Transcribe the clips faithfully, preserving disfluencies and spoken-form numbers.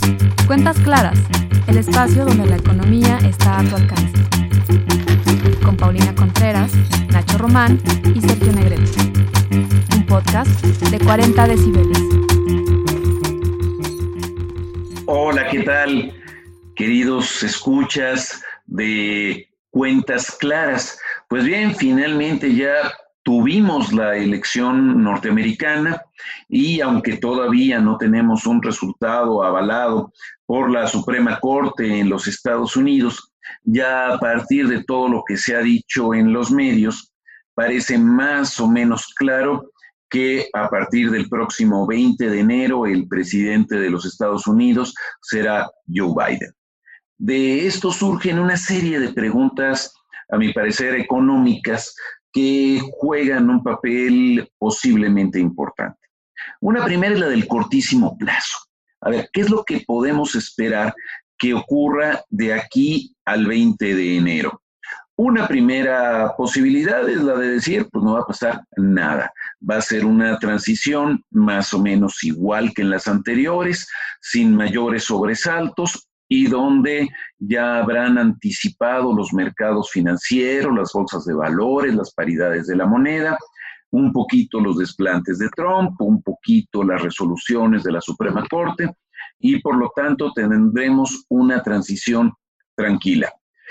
Cuentas Claras, el espacio donde la economía está a tu alcance. Con Paulina Contreras, Nacho Román y Sergio Negrete. Un podcast de cuarenta decibeles. Hola, ¿qué tal? Queridos escuchas de Cuentas Claras. Pues bien, finalmente ya tuvimos la elección norteamericana y aunque todavía no tenemos un resultado avalado por la Suprema Corte en los Estados Unidos, ya a partir de todo lo que se ha dicho en los medios, parece más o menos claro que a partir del próximo veinte de enero el presidente de los Estados Unidos será Joe Biden. De esto surgen una serie de preguntas, a mi parecer, económicas, que juegan un papel posiblemente importante. Una primera es la del cortísimo plazo. A ver, ¿qué es lo que podemos esperar que ocurra de aquí al veinte de enero? Una primera posibilidad es la de decir, pues no va a pasar nada. Va a ser una transición más o menos igual que en las anteriores, sin mayores sobresaltos, y donde ya habrán anticipado los mercados financieros, las bolsas de valores, las paridades de la moneda, un poquito los desplantes de Trump, un poquito las resoluciones de la Suprema Corte, y por lo tanto tendremos una transición tranquila.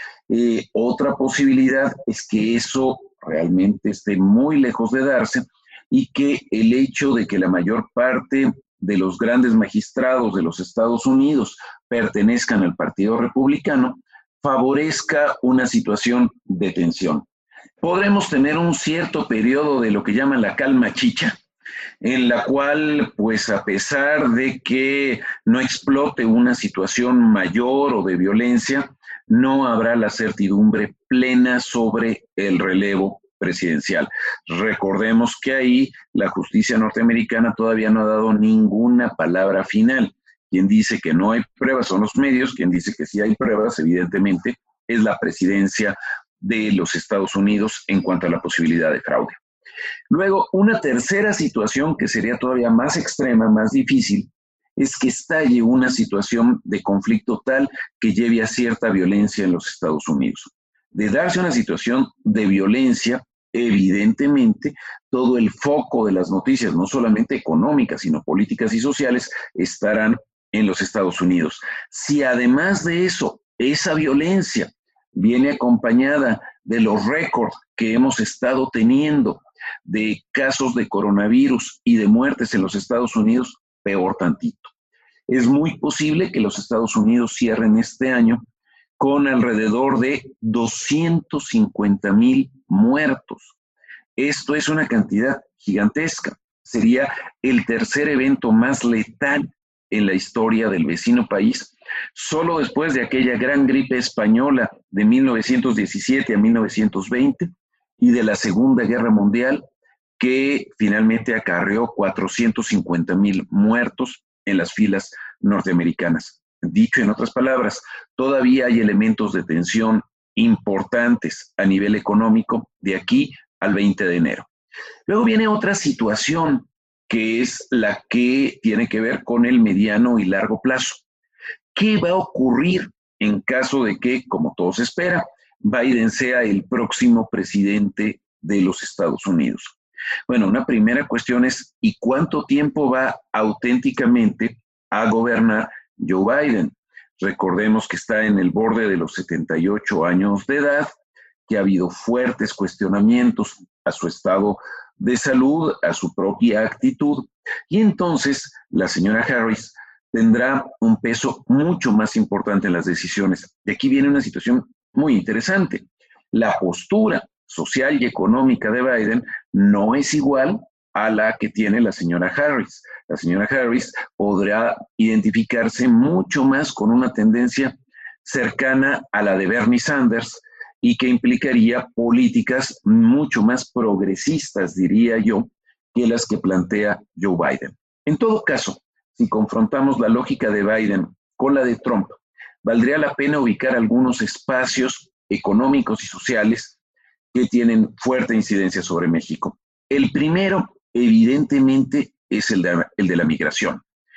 Eh, otra posibilidad es que eso realmente esté muy lejos de darse y que el hecho de que la mayor parte de los grandes magistrados de los Estados Unidos pertenezcan al Partido Republicano favorezca una situación de tensión. Podremos tener un cierto periodo de lo que llaman la calma chicha, en la cual, pues a pesar de que no explote una situación mayor o de violencia, no habrá la certidumbre plena sobre el relevo presidencial. Recordemos que ahí la justicia norteamericana todavía no ha dado ninguna palabra final. Quien dice que no hay pruebas son los medios, quien dice que sí hay pruebas, evidentemente, es la presidencia de los Estados Unidos en cuanto a la posibilidad de fraude. Luego, una tercera situación que sería todavía más extrema, más difícil, es que estalle una situación de conflicto tal que lleve a cierta violencia en los Estados Unidos. De darse una situación de violencia, evidentemente, todo el foco de las noticias, no solamente económicas, sino políticas y sociales, estarán en los Estados Unidos. Si además de eso, esa violencia viene acompañada de los récords que hemos estado teniendo de casos de coronavirus y de muertes en los Estados Unidos, peor tantito. Es muy posible que los Estados Unidos cierren este año con alrededor de doscientos cincuenta mil muertos. Esto es una cantidad gigantesca. Sería el tercer evento más letal en la historia del vecino país, solo después de aquella gran gripe española de mil novecientos diecisiete a mil novecientos veinte y de la Segunda Guerra Mundial, que finalmente acarreó cuatrocientos cincuenta mil muertos en las filas norteamericanas. Dicho en otras palabras, todavía hay elementos de tensión importantes a nivel económico de aquí al veinte de enero. Luego viene otra situación que es la que tiene que ver con el mediano y largo plazo. ¿Qué va a ocurrir en caso de que, como todos esperan, Biden sea el próximo presidente de los Estados Unidos? Bueno, una primera cuestión es, ¿y cuánto tiempo va auténticamente a gobernar Joe Biden? Recordemos que está en el borde de los setenta y ocho años de edad, que ha habido fuertes cuestionamientos a su estado de salud, a su propia actitud, y entonces la señora Harris tendrá un peso mucho más importante en las decisiones. De aquí viene una situación muy interesante. La postura social y económica de Biden no es igual a la que tiene la señora Harris. La señora Harris podrá identificarse mucho más con una tendencia cercana a la de Bernie Sanders y que implicaría políticas mucho más progresistas, diría yo, que las que plantea Joe Biden. En todo caso, si confrontamos la lógica de Biden con la de Trump, valdría la pena ubicar algunos espacios económicos y sociales que tienen fuerte incidencia sobre México. El primero, evidentemente, es el de, el de la migración.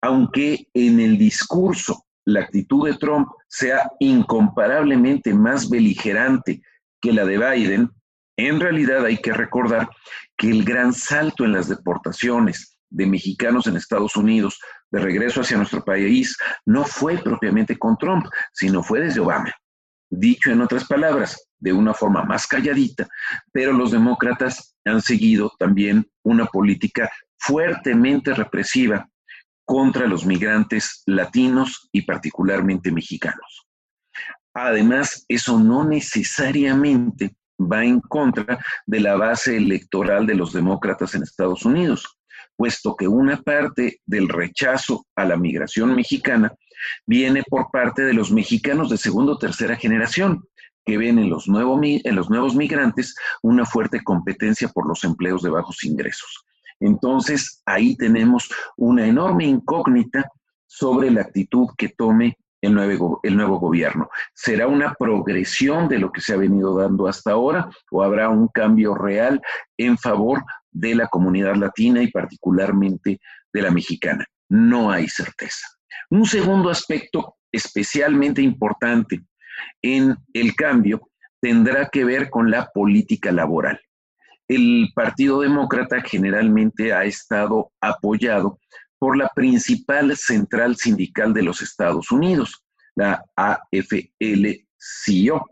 aunque en el discurso la actitud de Trump sea incomparablemente más beligerante que la de Biden, en realidad hay que recordar que el gran salto en las deportaciones de mexicanos en Estados Unidos de regreso hacia nuestro país no fue propiamente con Trump, sino fue desde Obama. Dicho en otras palabras, de una forma más calladita, pero los demócratas han seguido también una política fuertemente represiva contra los migrantes latinos y particularmente mexicanos. Además, eso no necesariamente va en contra de la base electoral de los demócratas en Estados Unidos, puesto que una parte del rechazo a la migración mexicana viene por parte de los mexicanos de segunda o tercera generación, que ven en los, nuevo, en los nuevos migrantes una fuerte competencia por los empleos de bajos ingresos. Entonces, ahí tenemos una enorme incógnita sobre la actitud que tome el nuevo, el nuevo gobierno. ¿Será una progresión de lo que se ha venido dando hasta ahora o habrá un cambio real en favor de la comunidad latina y particularmente de la mexicana? No hay certeza. Un segundo aspecto especialmente importante en el cambio tendrá que ver con la política laboral. El Partido Demócrata generalmente ha estado apoyado por la principal central sindical de los Estados Unidos, la A F L C I O.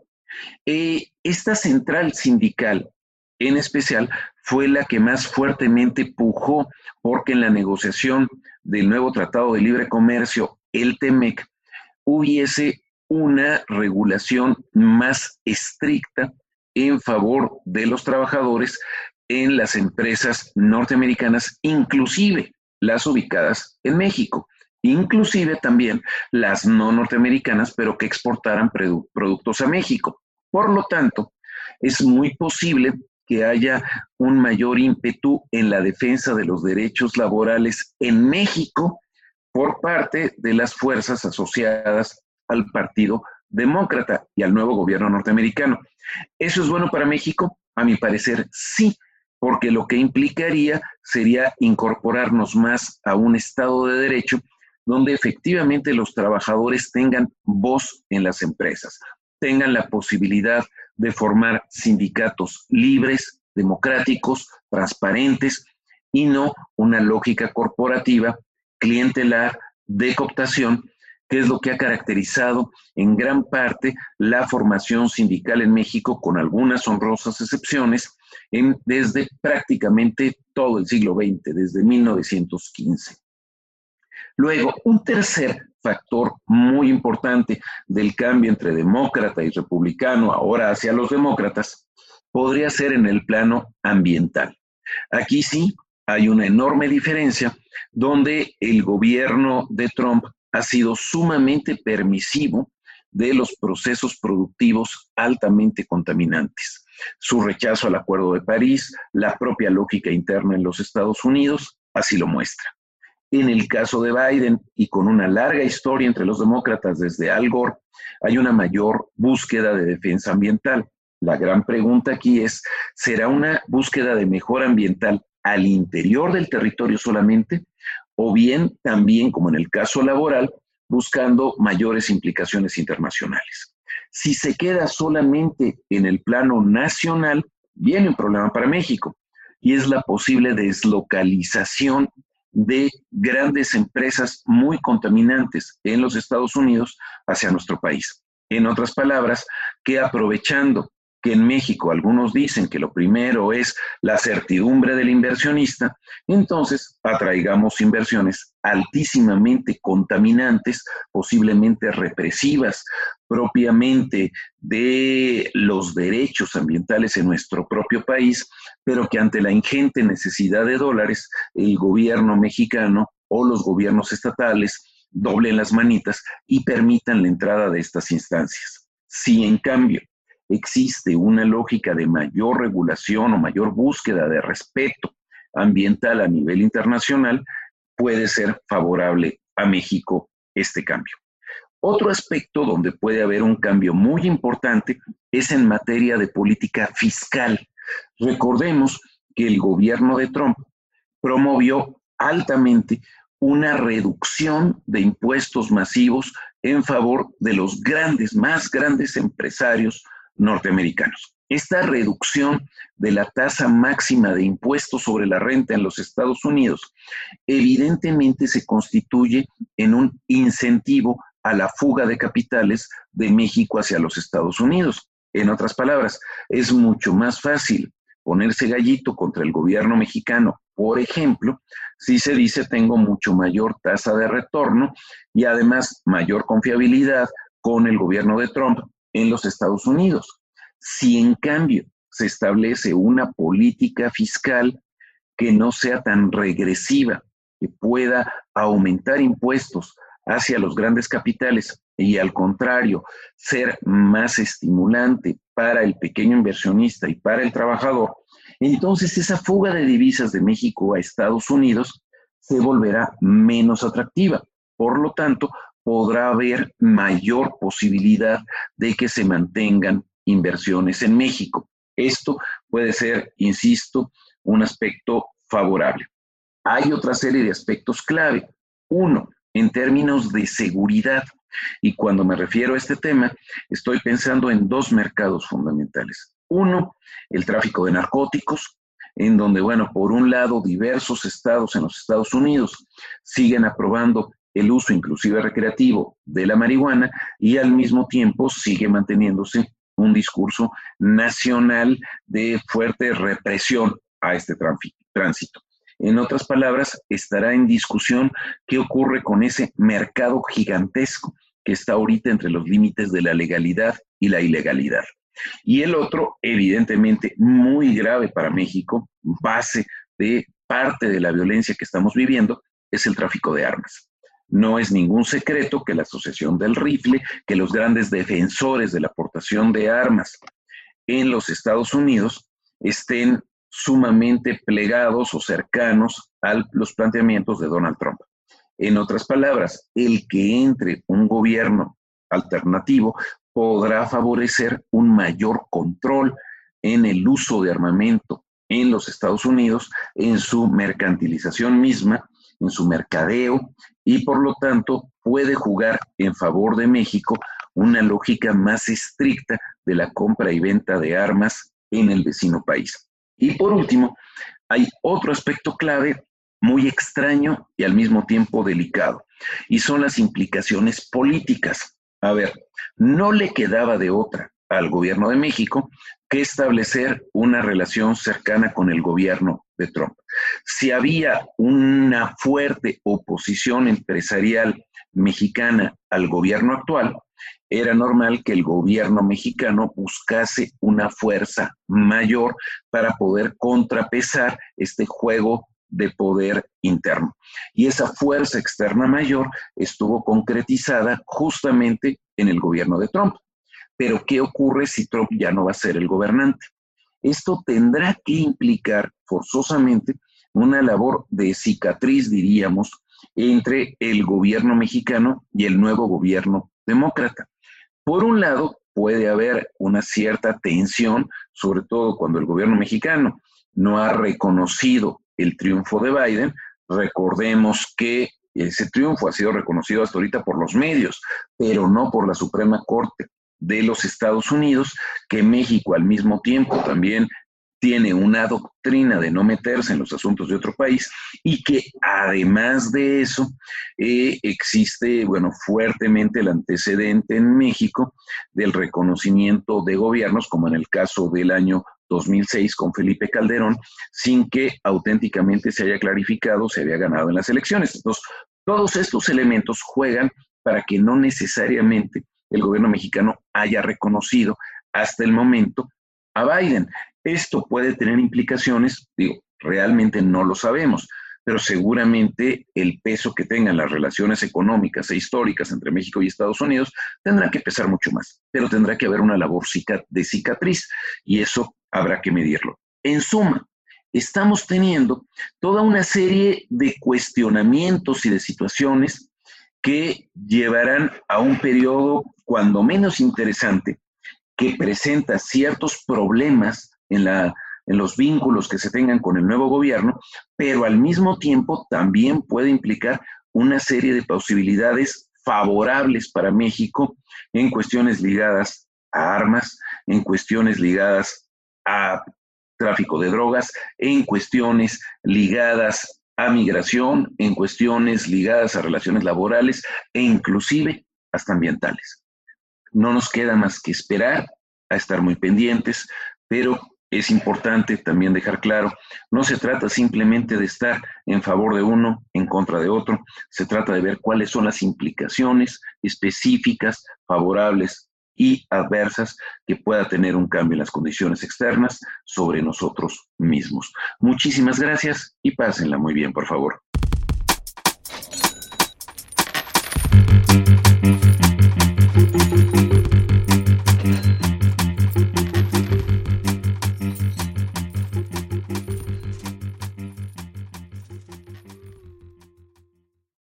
Eh, esta central sindical, en especial, fue la que más fuertemente pujó porque en la negociación del nuevo Tratado de Libre Comercio, el T M E C, hubiese una regulación más estricta en favor de los trabajadores en las empresas norteamericanas, inclusive las ubicadas en México, inclusive también las no norteamericanas, pero que exportaran produ- productos a México. Por lo tanto, es muy posible que haya un mayor ímpetu en la defensa de los derechos laborales en México por parte de las fuerzas asociadas al Partido Demócrata y al nuevo gobierno norteamericano. ¿Eso es bueno para México? A mi parecer, sí, porque lo que implicaría sería incorporarnos más a un Estado de Derecho donde efectivamente los trabajadores tengan voz en las empresas, tengan la posibilidad de formar sindicatos libres, democráticos, transparentes y no una lógica corporativa, clientelar, de cooptación, que es lo que ha caracterizado en gran parte la formación sindical en México, con algunas honrosas excepciones, en, desde prácticamente todo el siglo veinte, desde mil novecientos quince. Luego, un tercer factor muy importante del cambio entre demócrata y republicano, ahora hacia los demócratas, podría ser en el plano ambiental. Aquí sí hay una enorme diferencia donde el gobierno de Trump ha sido sumamente permisivo de los procesos productivos altamente contaminantes. Su rechazo al Acuerdo de París, la propia lógica interna en los Estados Unidos, así lo muestra. En el caso de Biden, y con una larga historia entre los demócratas desde Al Gore, hay una mayor búsqueda de defensa ambiental. La gran pregunta aquí es, ¿será una búsqueda de mejora ambiental al interior del territorio solamente? O bien también, como en el caso laboral, buscando mayores implicaciones internacionales. Si se queda solamente en el plano nacional, viene un problema para México, y es la posible deslocalización de grandes empresas muy contaminantes en los Estados Unidos hacia nuestro país. En otras palabras, que aprovechando que en México algunos dicen que lo primero es la certidumbre del inversionista, entonces atraigamos inversiones altísimamente contaminantes, posiblemente represivas, propiamente de los derechos ambientales en nuestro propio país, pero que ante la ingente necesidad de dólares, el gobierno mexicano o los gobiernos estatales doblen las manitas y permitan la entrada de estas instancias. Si en cambio existe una lógica de mayor regulación o mayor búsqueda de respeto ambiental a nivel internacional, puede ser favorable a México este cambio. Otro aspecto donde puede haber un cambio muy importante es en materia de política fiscal. Recordemos que el gobierno de Trump promovió altamente una reducción de impuestos masivos en favor de los grandes, más grandes empresarios norteamericanos. Esta reducción de la tasa máxima de impuestos sobre la renta en los Estados Unidos evidentemente se constituye en un incentivo a la fuga de capitales de México hacia los Estados Unidos. En otras palabras, es mucho más fácil ponerse gallito contra el gobierno mexicano, por ejemplo, si se dice tengo mucho mayor tasa de retorno y además mayor confiabilidad con el gobierno de Trump en los Estados Unidos. Si en cambio se establece una política fiscal que no sea tan regresiva, que pueda aumentar impuestos hacia los grandes capitales y al contrario, ser más estimulante para el pequeño inversionista y para el trabajador, entonces esa fuga de divisas de México a Estados Unidos se volverá menos atractiva. Por lo tanto, podrá haber mayor posibilidad de que se mantengan inversiones en México. Esto puede ser, insisto, un aspecto favorable. Hay otra serie de aspectos clave. Uno, en términos de seguridad. Y cuando me refiero a este tema, estoy pensando en dos mercados fundamentales. Uno, el tráfico de narcóticos, en donde, bueno, por un lado, diversos estados en los Estados Unidos siguen aprobando el uso inclusive recreativo de la marihuana y al mismo tiempo sigue manteniéndose un discurso nacional de fuerte represión a este tránsito. En otras palabras, estará en discusión qué ocurre con ese mercado gigantesco que está ahorita entre los límites de la legalidad y la ilegalidad. Y el otro, evidentemente, muy grave para México, base de parte de la violencia que estamos viviendo, es el tráfico de armas. No es ningún secreto que la Asociación del Rifle, que los grandes defensores de la aportación de armas en los Estados Unidos estén sumamente plegados o cercanos a los planteamientos de Donald Trump. En otras palabras, el que entre un gobierno alternativo podrá favorecer un mayor control en el uso de armamento en los Estados Unidos, en su mercantilización misma, en su mercadeo, y por lo tanto puede jugar en favor de México una lógica más estricta de la compra y venta de armas en el vecino país. Y por último, hay otro aspecto clave muy extraño y al mismo tiempo delicado, y son las implicaciones políticas. A ver, no le quedaba de otra al gobierno de México que establecer una relación cercana con el gobierno de Trump. Si había una fuerte oposición empresarial mexicana al gobierno actual, era normal que el gobierno mexicano buscase una fuerza mayor para poder contrapesar este juego de poder interno. Y esa fuerza externa mayor estuvo concretizada justamente en el gobierno de Trump. Pero, ¿qué ocurre si Trump ya no va a ser el gobernante? Esto tendrá que implicar forzosamente una labor de cicatriz, diríamos, entre el gobierno mexicano y el nuevo gobierno demócrata. Por un lado, puede haber una cierta tensión, sobre todo cuando el gobierno mexicano no ha reconocido el triunfo de Biden. Recordemos que ese triunfo ha sido reconocido hasta ahorita por los medios, pero no por la Suprema Corte de los Estados Unidos, que México al mismo tiempo también tiene una doctrina de no meterse en los asuntos de otro país y que además de eso eh, existe, bueno, fuertemente el antecedente en México del reconocimiento de gobiernos, como en el caso del año dos mil seis con Felipe Calderón, sin que auténticamente se haya clarificado si había ganado en las elecciones. Entonces, todos estos elementos juegan para que no necesariamente el gobierno mexicano haya reconocido hasta el momento a Biden. Esto puede tener implicaciones, digo, realmente no lo sabemos, pero seguramente el peso que tengan las relaciones económicas e históricas entre México y Estados Unidos tendrá que pesar mucho más, pero tendrá que haber una labor de cicatriz y eso habrá que medirlo. En suma, estamos teniendo toda una serie de cuestionamientos y de situaciones que llevarán a un periodo cuando menos interesante, que presenta ciertos problemas en la en los vínculos que se tengan con el nuevo gobierno, pero al mismo tiempo también puede implicar una serie de posibilidades favorables para México en cuestiones ligadas a armas, en cuestiones ligadas a tráfico de drogas, en cuestiones ligadas a migración, en cuestiones ligadas a relaciones laborales e inclusive hasta ambientales. No nos queda más que esperar, a estar muy pendientes, pero es importante también dejar claro, no se trata simplemente de estar en favor de uno, en contra de otro, se trata de ver cuáles son las implicaciones específicas, favorables y adversas que pueda tener un cambio en las condiciones externas sobre nosotros mismos. Muchísimas gracias y pásenla muy bien, por favor.